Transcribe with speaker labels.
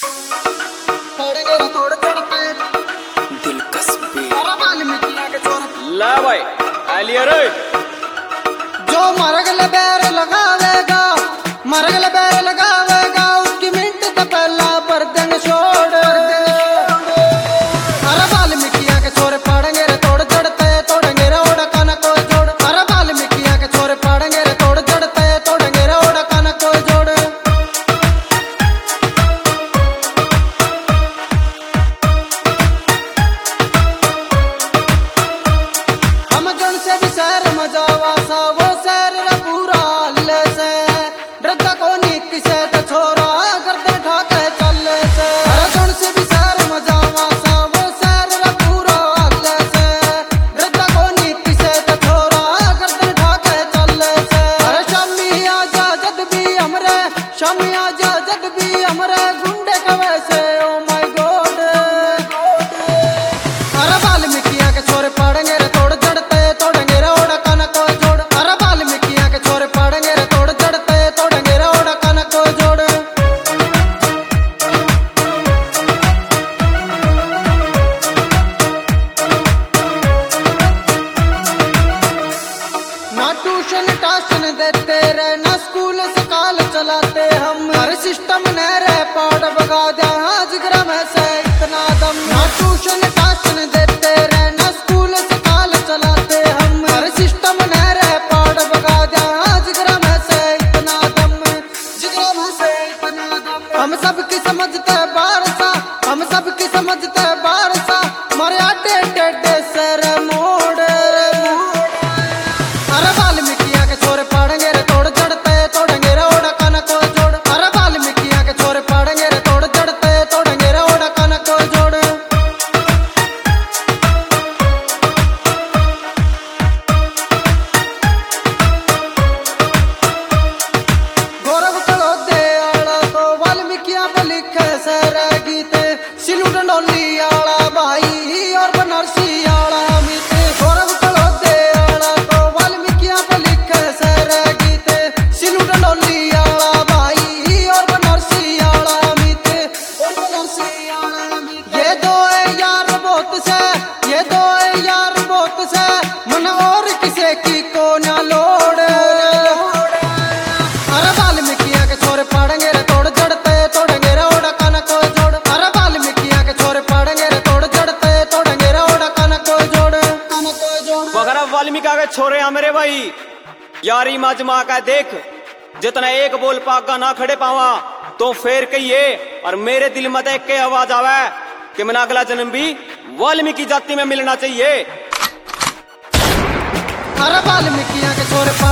Speaker 1: ला भाई आलिया रे
Speaker 2: जो मरगल बैर लगावेगा मरगल बैर लगावेगा उसकी मिनट तो पहला बर्तन छोड़ हर वाल्मीकिया के छोरे पड़ेंगे रे तोड़ जड़ते तोड़ेंगे रे ओड़ा काना को जोड़ हर वाल्मीकिया के छोरे पड़ेंगे रे तोड़ जड़ते तोड़ेंगे रे ओड़ा काना को जोड़ हम जन से भी शहर मजावा सा वो शहर रे पूरा हल्ले से डरता को नी किसे तो छोरा करते ठाके चले से हर जन से भी शहर मजावा सा वो शहर रे पूरा हल्ले से डरता को नी किसे तो छोरा करते ठाके चले से अरे शामी आजा जद भी हमरे शामी आजा जद भी हमरे गुंडे का वैसे ओ माय गॉड हर वाल्मीकिया के छोरे पड़ेंगे रे तोड़ जड़ते तोड़ेंगे रे ओड़ा काना को जोड़ हर वाल्मीकिया के छोरे पड़ेंगे रे तोड़ जड़ते तोड़ेंगे रे ओड़ा काना को जोड़ ना ट्यूशन टाशन देते रे ना स्कूल से काल चलाते हम हर सिस्टम ने रे पाड़ बगा दिया आज ग्राम से इतना दम ना ट्यूशन टाशन देते रे ना स्कूल से काल चलाते हम हर सिस्टम ने रे पाड़ बगा दिया आज ग्राम से इतना दम जिग्राम से इतना दम हम सबकी समझते बारसा हम सबकी समझते बारसा मारे आटे टेढ़े सर मोड़ रे हर वाल्मीकिया के छोरे पड़ेंगे रे तोड़ जड़ते तोड़ेंगे रे ओड़ा काना को जोड़ हर वाल्मीकिया के छोरे पड़ेंगे रे तोड़ जड़ते तोड़ेंगे रे ओड़ा काना को जोड़ गौरव कड़ोदे आला तो वाल्मीकिया पे लिखे सर गीत सिलू डंडोली आला भाई और बनारसी आला मीत गौरव कड़ोदे आला तो वाल्मीकिया पे लिखे सर गीत सिलू डंडोली आला भाई और बनारसी आला मीत और बनारसी आला मीत ये दो है यार बहुत से ये दो है यार बहुत से मन और किसे की को ना लोड़ हर वाल्मीकिया के छोरे पड़ेंगे रे तोड़ जड़ते तोड़ेंगे रे ओड़ा काना को जोड़ हर वाल्मीकिया के छोरे पड़ेंगे रे तोड़ जड़ते तोड़ेंगे रे ओड़ा काना को जोड़
Speaker 1: वगैरह वाल्मीकि के छोरे मेरे भाई यारी मजमा का देख जितना एक बोल पागा ना खड़े पावा तो फेर कहिए और मेरे दिल में देख के आवाज आवे कि मैं अगला जन्म भी वाल्मीकि जाति में मिलना चाहिए
Speaker 2: हर वाल्मीकिया के छोरे